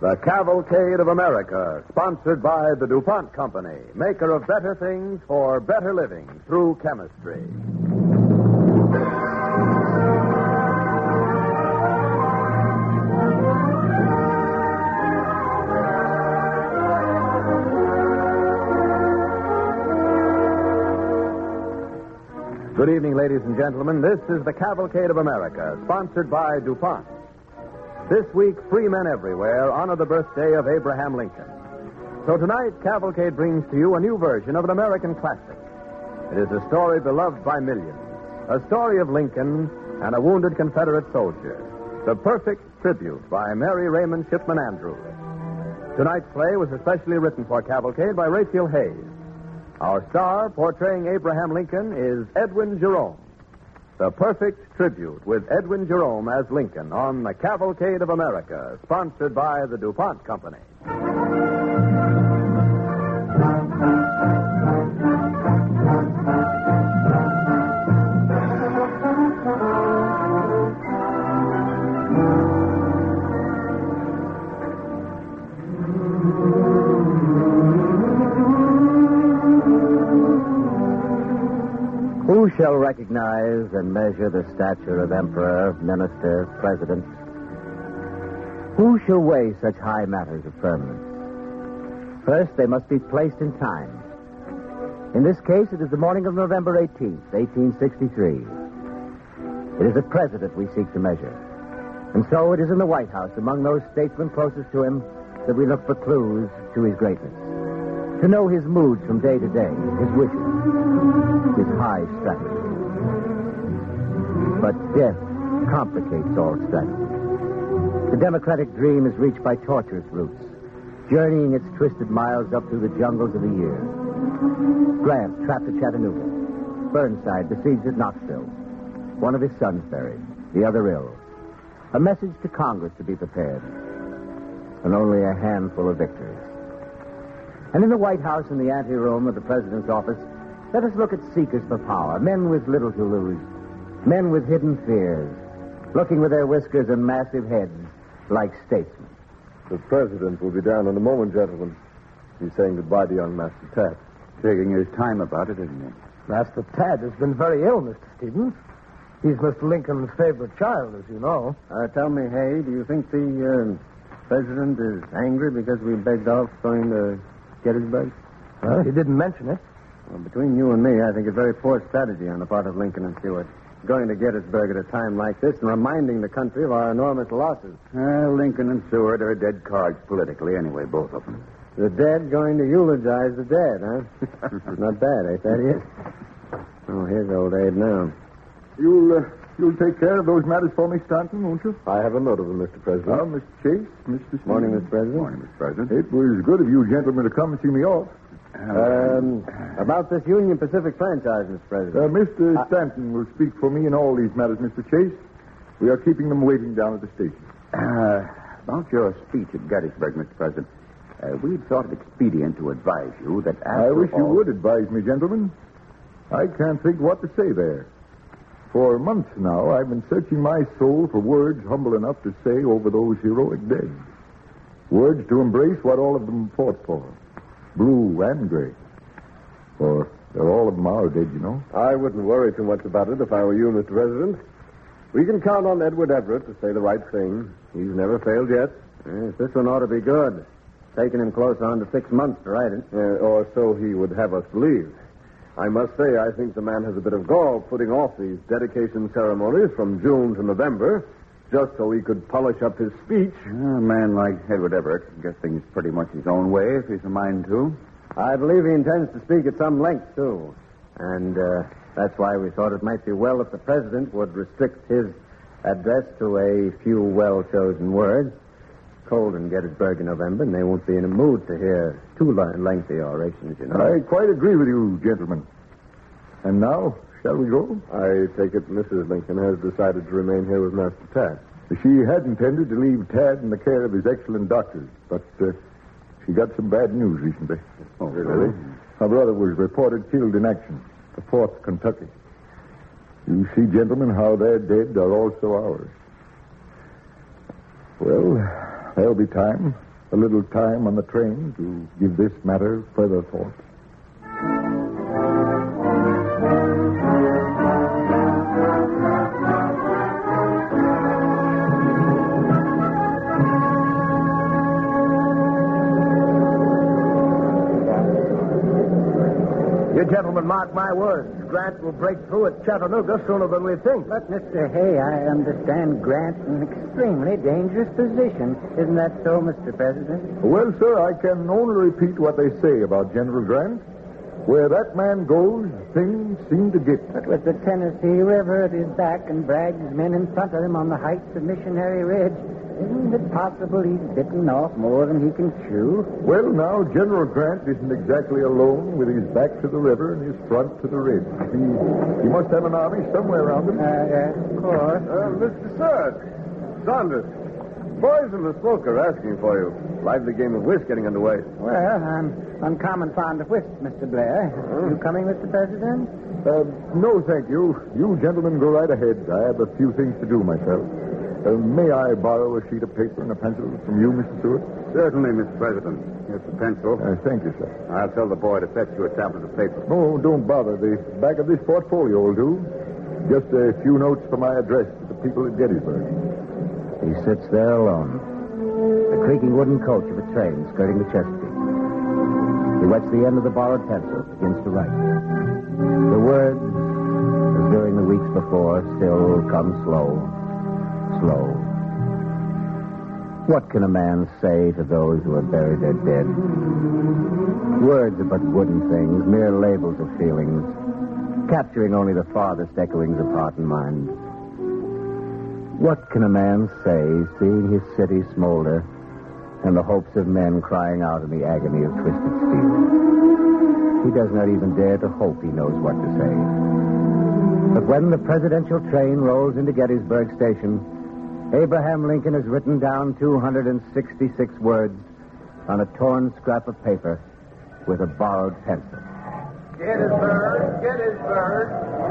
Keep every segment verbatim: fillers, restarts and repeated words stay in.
The Cavalcade of America, sponsored by the DuPont Company, maker of better things for better living through chemistry. Good evening, ladies and gentlemen. This is the Cavalcade of America, sponsored by DuPont. This week, free men everywhere honor the birthday of Abraham Lincoln. So tonight, Cavalcade brings to you a new version of an American classic. It is a story beloved by millions, a story of Lincoln and a wounded Confederate soldier, The Perfect Tribute by Mary Raymond Shipman Andrews. Tonight's play was especially written for Cavalcade by Raphael Hayes. Our star portraying Abraham Lincoln is Edwin Jerome. The Perfect Tribute with Edwin Jerome as Lincoln on the Cavalcade of America, sponsored by the DuPont Company. Who shall recognize and measure the stature of emperor, minister, president? Who shall weigh such high matters of firmness? First, they must be placed in time. In this case, it is the morning of November eighteenth, eighteen sixty-three. It is the president we seek to measure. And so it is in the White House, among those statesmen closest to him, that we look for clues to his greatness. To know his moods from day to day, his wishes, his high strategy. But death complicates all strategy. The democratic dream is reached by tortuous routes, journeying its twisted miles up through the jungles of the year. Grant trapped at Chattanooga. Burnside besieged at Knoxville. One of his sons buried, the other ill. A message to Congress to be prepared. And only a handful of victors. And in the White House, in the anteroom of the president's office, let us look at seekers for power, men with little to lose, men with hidden fears, looking with their whiskers and massive heads like statesmen. The president will be down in a moment, gentlemen. He's saying goodbye to young Master Tad. Taking his time about it, isn't he? Master Tad has been very ill, Mister Stevens. He's Mister Lincoln's favorite child, as you know. Uh, tell me, Hay, do you think the uh, president is angry because we begged off going to Gettysburg? Well, he didn't mention it. Well, between you and me, I think it's very poor strategy on the part of Lincoln and Stewart. Going to Gettysburg at a time like this and reminding the country of our enormous losses. Well, Lincoln and Seward are dead cards politically anyway, both of them. The dead going to eulogize the dead, huh? Not bad, ain't that it? Oh, here's old Abe now. You'll, uh, you'll take care of those matters for me, Stanton, won't you? I have a note of them, Mister President. Well, Mister Chase, Mister Stevens. Morning, Mister President. Morning, Mister President. It was good of you gentlemen to come and see me off. Um, about this Union Pacific franchise, Mister President. Uh, Mister Uh, Stanton will speak for me in all these matters, Mister Chase. We are keeping them waiting down at the station. Uh, about your speech at Gettysburg, Mister President, uh, we'd thought it expedient to advise you that after I wish all... you would advise me, gentlemen. I can't think what to say there. For months now, I've been searching my soul for words humble enough to say over those heroic dead. Words to embrace what all of them fought for. Blue and gray. For they're all of them are dead, you know. I wouldn't worry too much about it if I were you, Mister President. We can count on Edward Everett to say the right thing. He's never failed yet. Yes, this one ought to be good. Taking him close on to six months to write it. Uh, or so he would have us believe. I must say, I think the man has a bit of gall putting off these dedication ceremonies from June to November, just so he could polish up his speech. A man like Edward Everett can get things pretty much his own way if he's a mind to. I believe he intends to speak at some length, too. And uh, that's why we thought it might be well if the president would restrict his address to a few well-chosen words. Cold in Gettysburg in November, and they won't be in a mood to hear too lengthy orations, you know. I quite agree with you, gentlemen. And now, shall we go? I take it Missus Lincoln has decided to remain here with Master Tad. She had intended to leave Tad in the care of his excellent doctors, but uh, she got some bad news recently. Oh, really? Her brother was reported killed in action, the fourth Kentucky. You see, gentlemen, how their dead are also ours. Well, there'll be time. a little time on the train to give this matter further thought. You gentlemen mark my words. Grant will break through at Chattanooga sooner than we think. But, Mister Hay, I understand Grant's in an extremely dangerous position. Isn't that so, Mister President? Well, sir, I can only repeat what they say about General Grant. Where that man goes, things seem to get. But with the Tennessee River at his back and Bragg's men in front of him on the heights of Missionary Ridge, isn't it possible he's bitten off more than he can chew? Well, now, General Grant isn't exactly alone with his back to the river and his front to the ridge. He, he must have an army somewhere around him. Uh, yes, of course. Uh, Mister Sirk, Saunders, boys in the smoke are asking for you. Lively game of whist getting underway. Well, I'm uncommon fond of whist, Mister Blair. You coming, Mister President? Uh, no, thank you. You gentlemen go right ahead. I have a few things to do myself. Uh, may I borrow a sheet of paper and a pencil from you, Mister Stewart? Certainly, Mister President. Here's the pencil. Uh, thank you, sir. I'll tell the boy to fetch you a tablet of paper. Oh, don't bother. The back of this portfolio will do. Just a few notes for my address to the people at Gettysburg. He sits there alone. The creaking wooden coach of a train skirting the Chesapeake. He wets the end of the borrowed pencil, begins to write. The words, as during the weeks before, still come slow, slow. What can a man say to those who have buried their dead? Words are but wooden things, mere labels of feelings, capturing only the farthest echoings of heart and mind. What can a man say, seeing his city smolder and the hopes of men crying out in the agony of twisted steel? He does not even dare to hope he knows what to say. But when the presidential train rolls into Gettysburg Station, Abraham Lincoln has written down two hundred sixty-six words on a torn scrap of paper with a borrowed pencil. Gettysburg, Gettysburg.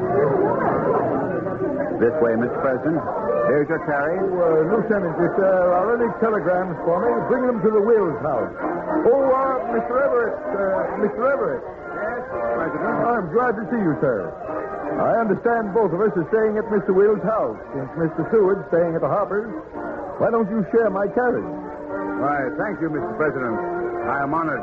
This way, Mister President. Here's your carry. Oh, uh, Lieutenant, if there are any telegrams for me, bring them to the Wills house. Oh, uh, Mister Everett, uh, Mister Everett. Yes, President. I'm glad to see you, sir. I understand both of us are staying at Mister Wills' house, since Mister Seward's staying at the Harpers. Why don't you share my carriage? Why, thank you, Mister President. I am honored.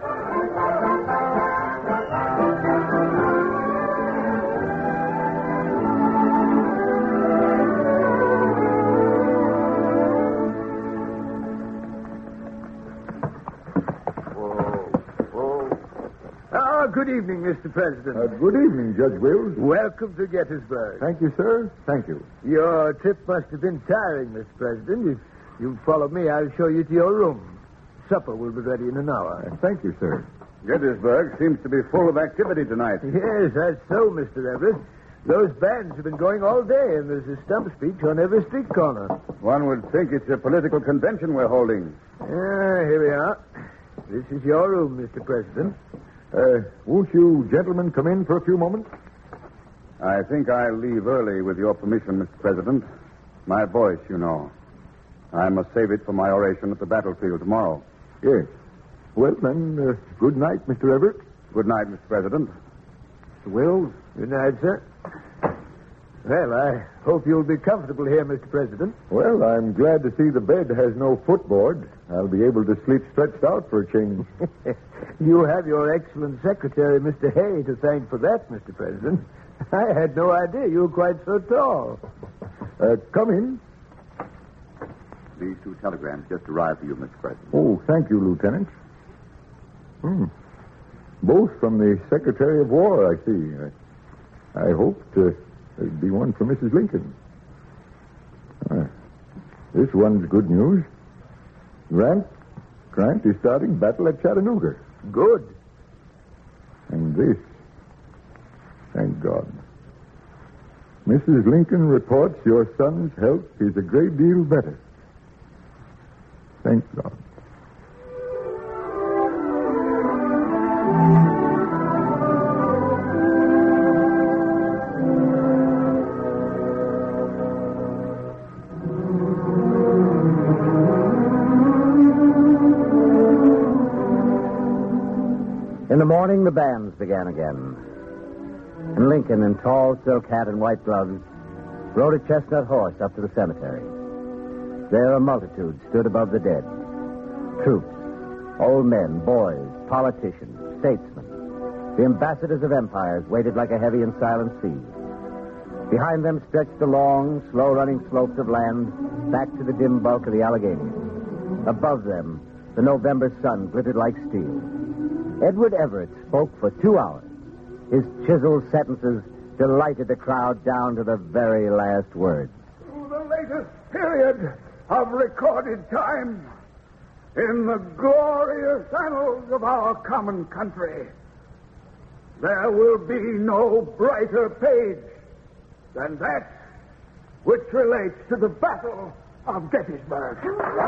Good evening, Mister President. Uh, good evening, Judge Wills. Welcome to Gettysburg. Thank you, sir. Thank you. Your trip must have been tiring, Mister President. If you follow me, I'll show you to your room. Supper will be ready in an hour. Uh, thank you, sir. Gettysburg seems to be full of activity tonight. Yes, that's so, Mister Everett. Those bands have been going all day, and there's a stump speech on every street corner. One would think it's a political convention we're holding. Ah, here we are. This is your room, Mister President. Uh, won't you gentlemen come in for a few moments? I think I'll leave early with your permission, Mister President. My voice, you know. I must save it for my oration at the battlefield tomorrow. Yes. Well, then, uh, good night, Mister Everett. Good night, Mister President. Mister Wills. Good night, sir. Well, I hope you'll be comfortable here, Mister President. Well, I'm glad to see the bed has no footboard. I'll be able to sleep stretched out for a change. You have your excellent secretary, Mister Hay, to thank for that, Mister President. I had no idea you were quite so tall. Uh, come in. These two telegrams just arrived for you, Mister President. Oh, thank you, Lieutenant. Hmm. Both from the Secretary of War, I see. I, I hoped uh, there'd be one for Missus Lincoln. Ah, this one's good news. Grant, Grant is starting battle at Chattanooga. Good. And this, thank God. Missus Lincoln reports your son's health is a great deal better. Thank God. In the morning, the bands began again. And Lincoln, in tall silk hat and white gloves, rode a chestnut horse up to the cemetery. There, a multitude stood above the dead. Troops, old men, boys, politicians, statesmen. The ambassadors of empires waited like a heavy and silent sea. Behind them stretched the long, slow-running slopes of land back to the dim bulk of the Alleghanies. Above them, the November sun glittered like steel. Edward Everett spoke for two hours. His chiseled sentences delighted the crowd down to the very last word. To the latest period of recorded time in the glorious annals of our common country, there will be no brighter page than that which relates to the Battle of Gettysburg.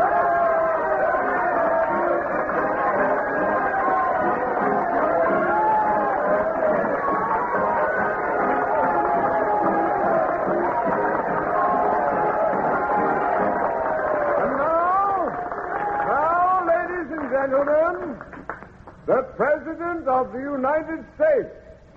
Gentlemen, the President of the United States.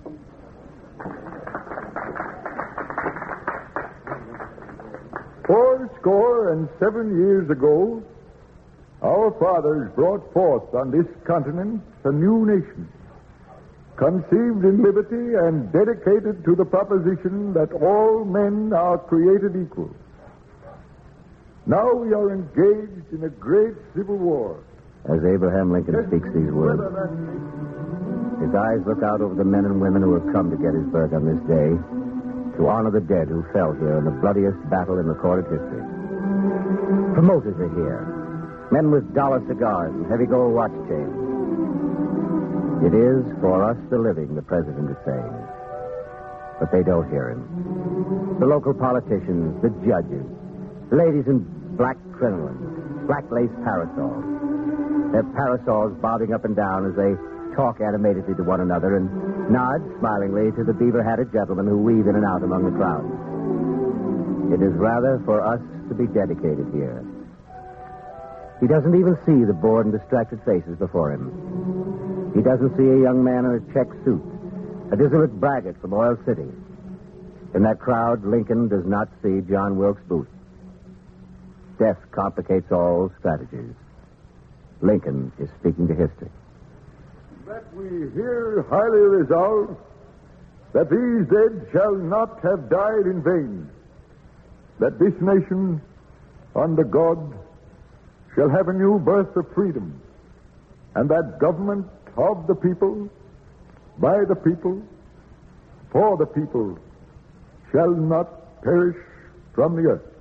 Four score and seven years ago, our fathers brought forth on this continent a new nation, conceived in liberty and dedicated to the proposition that all men are created equal. Now we are engaged in a great civil war. As Abraham Lincoln speaks these words, his eyes look out over the men and women who have come to Gettysburg on this day to honor the dead who fell here in the bloodiest battle in recorded history. Promoters are here, men with dollar cigars and heavy gold watch chains. It is for us the living, the president is saying. But they don't hear him. The local politicians, the judges, ladies in black crinolines, black lace parasols, their parasols bobbing up and down as they talk animatedly to one another and nod smilingly to the beaver-hatted gentlemen who weave in and out among the crowds. It is rather for us to be dedicated here. He doesn't even see the bored and distracted faces before him. He doesn't see a young man in a check suit, a dissolute braggart from Oil City. In that crowd, Lincoln does not see John Wilkes Booth. Death complicates all strategies. Lincoln is speaking to history. That we here highly resolve that these dead shall not have died in vain, that this nation, under God, shall have a new birth of freedom, and that government of the people, by the people, for the people, shall not perish from the earth.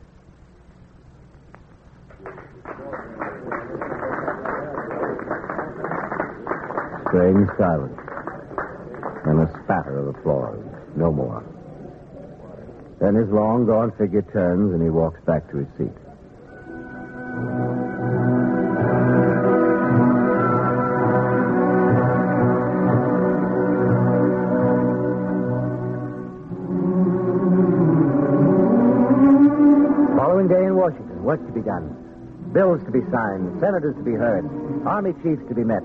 Strange silence, and a spatter of applause. No more. Then his long gone figure turns and he walks back to his seat. Following day in Washington, work to be done. Bills to be signed, senators to be heard, army chiefs to be met.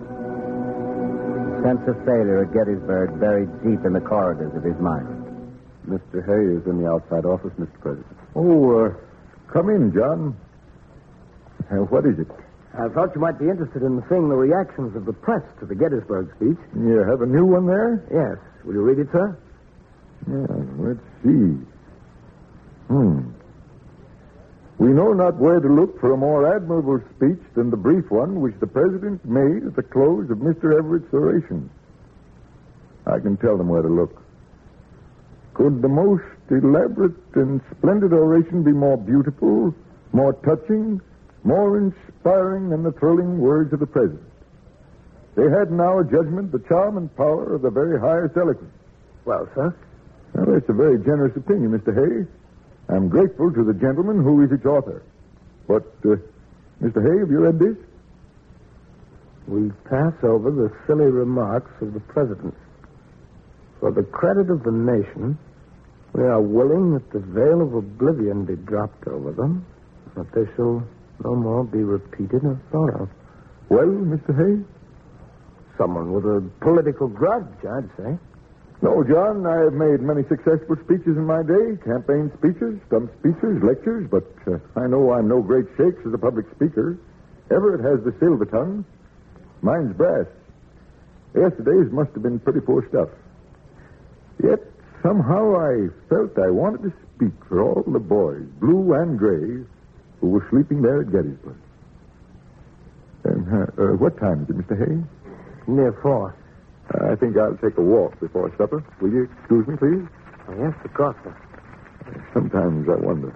Sense of failure at Gettysburg buried deep in the corridors of his mind. Mister Hay is in the outside office, Mister President. Oh, uh, come in, John. Uh, what is it? I thought you might be interested in seeing the reactions of the press to the Gettysburg speech. You have a new one there? Yes. Will you read it, sir? Yeah, let's see. Hmm. We know not where to look for a more admirable speech than the brief one which the President made at the close of Mister Everett's oration. I can tell them where to look. Could the most elaborate and splendid oration be more beautiful, more touching, more inspiring than the thrilling words of the President? They had in our judgment the charm and power of the very highest eloquence. Well, sir? Well, that's a very generous opinion, Mister Hay. I'm grateful to the gentleman who is its author. But, uh, Mister Hay, have you read this? We pass over the silly remarks of the President. For the credit of the nation, we are willing that the veil of oblivion be dropped over them, that they shall no more be repeated or thought of. Well, Mister Hay? Someone with a political grudge, I'd say. No, John, I have made many successful speeches in my day. Campaign speeches, stump speeches, lectures, but uh, I know I'm no great shakes as a public speaker. Everett has the silver tongue. Mine's brass. Yesterday's must have been pretty poor stuff. Yet, somehow I felt I wanted to speak for all the boys, blue and gray, who were sleeping there at Gettysburg. And, uh, uh, what time is it, Mister Hay? Near four. Uh, I think I'll take a walk before supper. Will you excuse me, please? Oh, yes, of course, sir. Sometimes I wonder,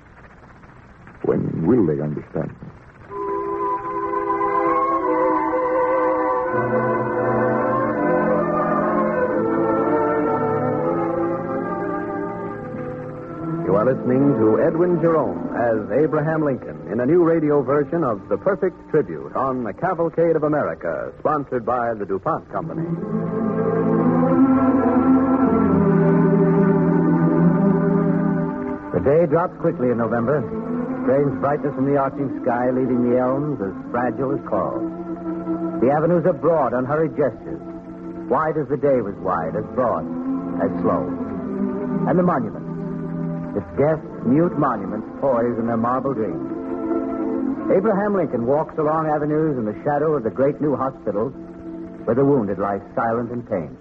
when will they understand me? You are listening to Edwin Jerome as Abraham Lincoln in a new radio version of The Perfect Tribute on the Cavalcade of America, sponsored by the DuPont Company. The day drops quickly in November. Strange brightness in the arching sky, leaving the elms as fragile as coral. The avenues are broad, unhurried gestures. Wide as the day was wide, as broad, as slow. And the monuments. Its deaf, mute monuments poised in their marble dreams. Abraham Lincoln walks along avenues in the shadow of the great new hospital where the wounded lie silent in pain.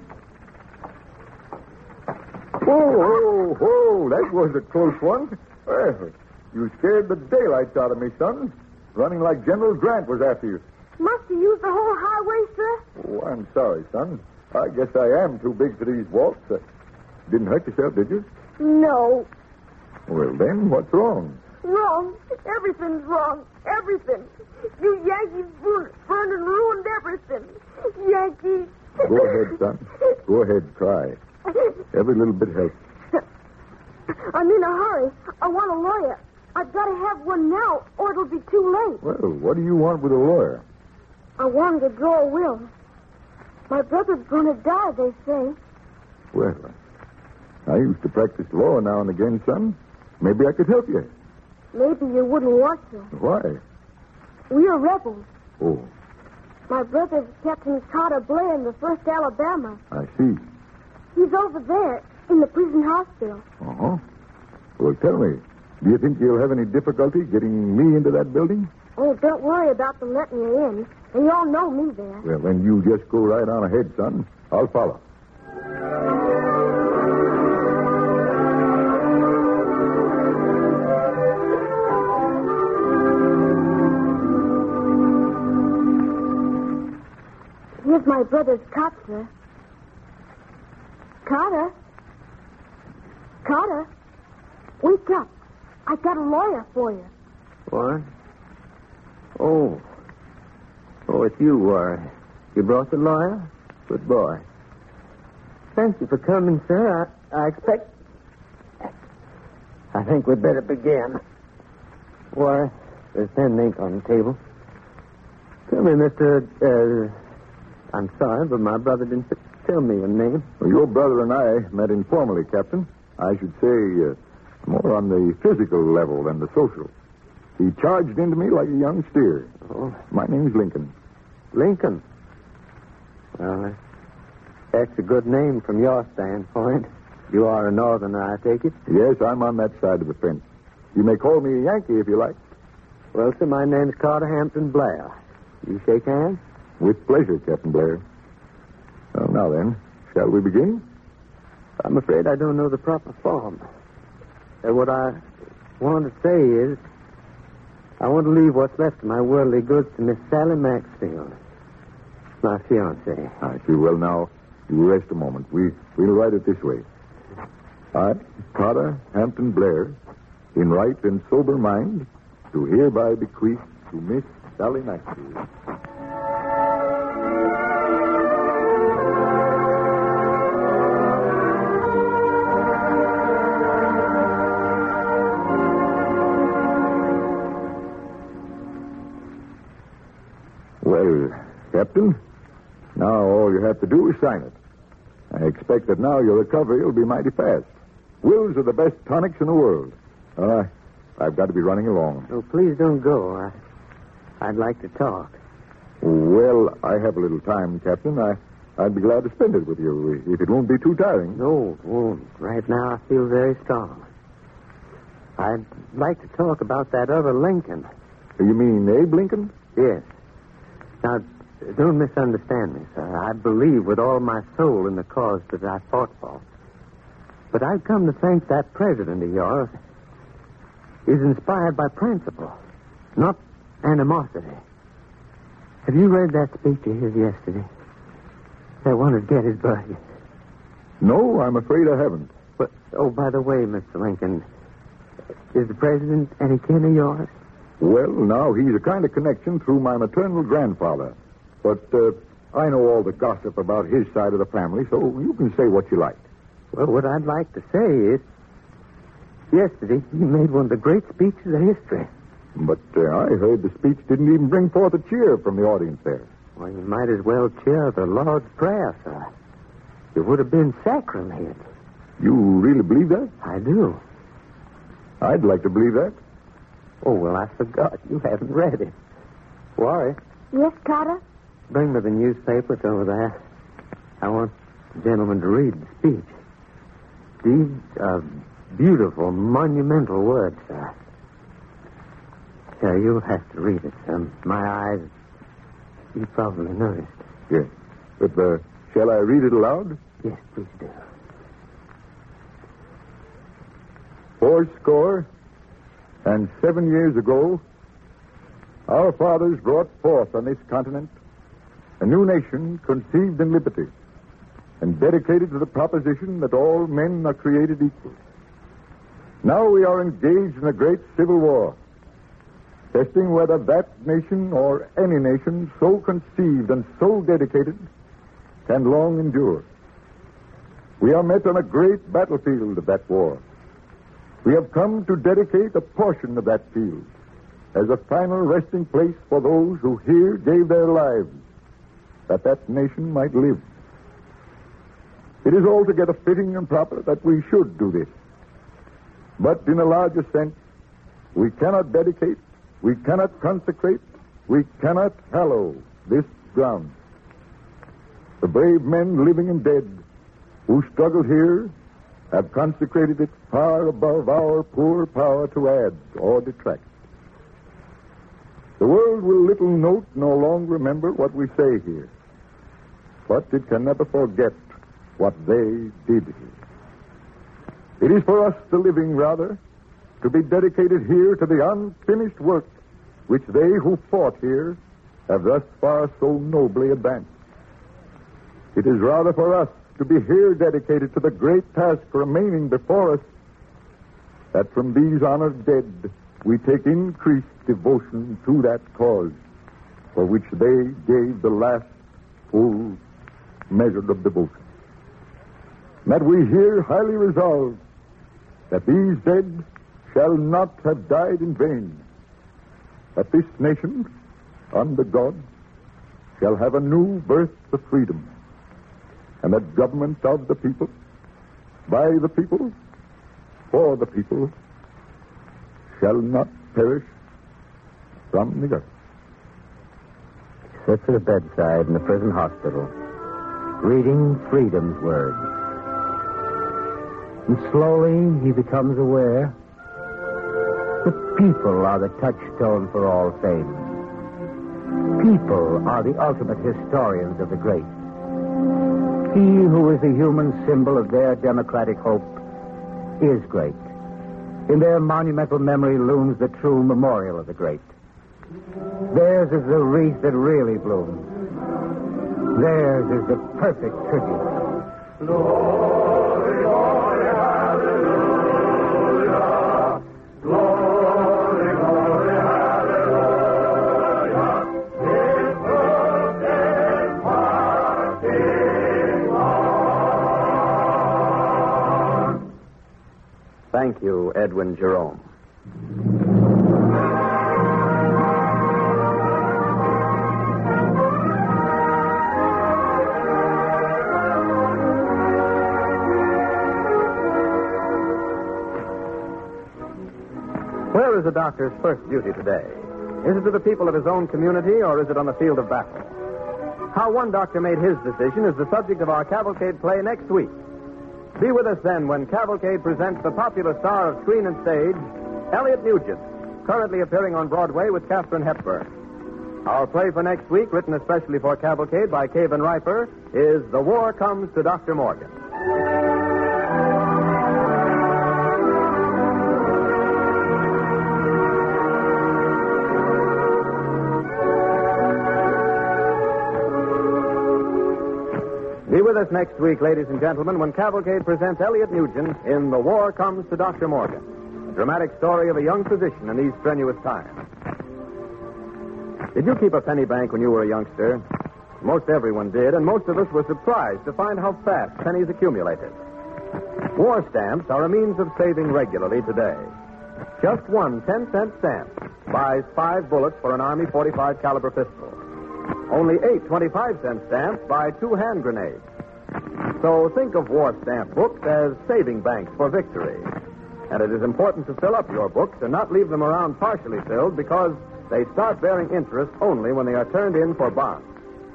Whoa, whoa, whoa, that was a close one. Well, you scared the daylights out of me, son. Running like General Grant was after you. Must you use the whole highway, sir? Oh, I'm sorry, son. I guess I am too big for these walks. Uh, didn't hurt yourself, did you? No. Well, then, what's wrong? Wrong. Everything's wrong. Everything. You Yankees burned and ruined everything. Yankees. Go ahead, son. Go ahead, cry. Every little bit helps. I'm in a hurry. I want a lawyer. I've got to have one now, or it'll be too late. Well, what do you want with a lawyer? I want to draw a will. My brother's going to die, they say. Well, I used to practice law now and again, son. Maybe I could help you. Maybe you wouldn't want to. Why? We're rebels. Oh, My brother's Captain Carter Blair in the first Alabama. I see. He's over there in the prison hospital. Uh-huh. Well, tell me, do you think you'll have any difficulty getting me into that building? Oh, don't worry about them letting you in. And you all know me there. Well, then you just go right on ahead, son. I'll follow. Here's my brother's cot, sir. Carter? Carter? Wake up. I got a lawyer for you. What? Oh. Oh, it's you, uh, you brought the lawyer? Good boy. Thank you for coming, sir. I, I expect... I think we'd better begin. Why, there's pen and ink on the table. Tell me, Mister Uh, I'm sorry, but my brother didn't tell me your name. Well, your brother and I met informally, Captain. I should say uh, more on the physical level than the social. He charged into me like a young steer. Oh. My name's Lincoln. Lincoln? Well, that's a good name from your standpoint. You are a northerner, I take it? Yes, I'm on that side of the fence. You may call me a Yankee if you like. Well, sir, my name's Carter Hampton Blair. You shake hands? With pleasure, Captain Blair. Well, now then, shall we begin? I'm afraid I don't know the proper form. Uh, what I want to say is, I want to leave what's left of my worldly goods to Miss Sally Maxfield, my fiancée. I see. Well, now, you rest a moment. We, we'll write it this way. I, Carter Hampton Blair, in right and sober mind, do hereby bequeath to Miss Sally Maxfield. Well, Captain, now all you have to do is sign it. I expect that now your recovery will be mighty fast. Wills are the best tonics in the world. Uh, I've got to be running along. Oh, please don't go. I, I'd like to talk. Well, I have a little time, Captain. I, I'd be glad to spend it with you if it won't be too tiring. No, it won't. Right now, I feel very strong. I'd like to talk about that other Lincoln. You mean Abe Lincoln? Yes. Now, don't misunderstand me, sir. I believe with all my soul in the cause that I fought for. But I've come to think that president of yours is inspired by principle, not animosity. Have you read that speech of his yesterday? That one at Gettysburg. No, I'm afraid I haven't. But, oh, by the way, Mister Lincoln, is the president any kin of yours? Well, now, he's a kind of connection through my maternal grandfather. But uh, I know all the gossip about his side of the family, so you can say what you like. Well, what I'd like to say is, yesterday he made one of the great speeches of history. But uh, I heard the speech didn't even bring forth a cheer from the audience there. Well, you might as well cheer the Lord's Prayer, sir. It would have been sacrilege. You really believe that? I do. I'd like to believe that. Oh, well, I forgot. You haven't read it. Warwick, Yes, Carter? bring me the newspapers over there. I want the gentleman to read the speech. These are beautiful, monumental words, sir. Sir, you'll have to read it, sir. My eyes, you probably noticed. Yes. But uh, shall I read it aloud? Yes, please do. Four score and seven years ago, our fathers brought forth on this continent a new nation conceived in liberty and dedicated to the proposition that all men are created equal. Now we are engaged in a great civil war, testing whether that nation or any nation so conceived and so dedicated can long endure. We are met on a great battlefield of that war. We have come to dedicate a portion of that field as a final resting place for those who here gave their lives that that nation might live. It is altogether fitting and proper that we should do this. But in a larger sense, we cannot dedicate, we cannot consecrate, we cannot hallow this ground. The brave men, living and dead, who struggled here have consecrated it far above our poor power to add or detract. The world will little note nor long remember what we say here, but it can never forget what they did here. It is for us, the living, rather, to be dedicated here to the unfinished work which they who fought here have thus far so nobly advanced. It is rather for us to be here dedicated to the great task remaining before us, that from these honored dead we take increased devotion to that cause for which they gave the last full measure of devotion. That we here highly resolve that these dead shall not have died in vain, that this nation, under God, shall have a new birth of freedom, and that government of the people, by the people, for the people, shall not perish from the earth. Sits at the bedside in the prison hospital, reading freedom's words. And slowly he becomes aware the people are the touchstone for all things. People are the ultimate historians of the great. He who is the human symbol of their democratic hope is great. In their monumental memory looms the true memorial of the great. Theirs is the wreath that really blooms. Theirs is the perfect tribute. Glory, glory, hallelujah. Glory, glory, hallelujah. His birthday parting on. Thank you, Edwin Jerome. Where is the doctor's first duty today? Is it to the people of his own community, or is it on the field of battle? How one doctor made his decision is the subject of our Cavalcade play next week. Be with us then when Cavalcade presents the popular star of screen and stage, Elliot Nugent, currently appearing on Broadway with Katharine Hepburn. Our play for next week, written especially for Cavalcade by Caven Riper, is The War Comes to Doctor Morgan. Be with us next week, ladies and gentlemen, when Cavalcade presents Elliot Nugent in The War Comes to Doctor Morgan, a dramatic story of a young physician in these strenuous times. Did you keep a penny bank when you were a youngster? Most everyone did, and most of us were surprised to find how fast pennies accumulated. War stamps are a means of saving regularly today. Just one ten-cent stamp buys five bullets for an Army forty-five caliber pistol. Only eight twenty-five-cent stamps buy two hand grenades. So think of war stamp books as saving banks for victory. And it is important to fill up your books and not leave them around partially filled, because they start bearing interest only when they are turned in for bonds.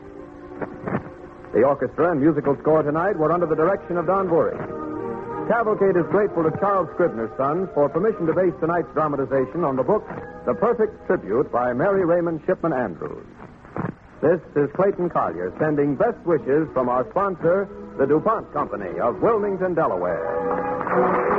The orchestra and musical score tonight were under the direction of Don Bury. Cavalcade is grateful to Charles Scribner's Sons for permission to base tonight's dramatization on the book The Perfect Tribute by Mary Raymond Shipman Andrews. This is Clayton Collier sending best wishes from our sponsor, the DuPont Company of Wilmington, Delaware.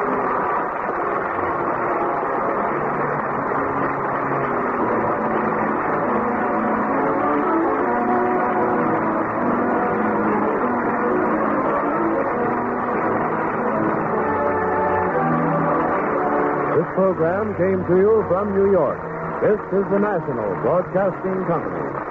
This program came to you from New York. This is the National Broadcasting Company.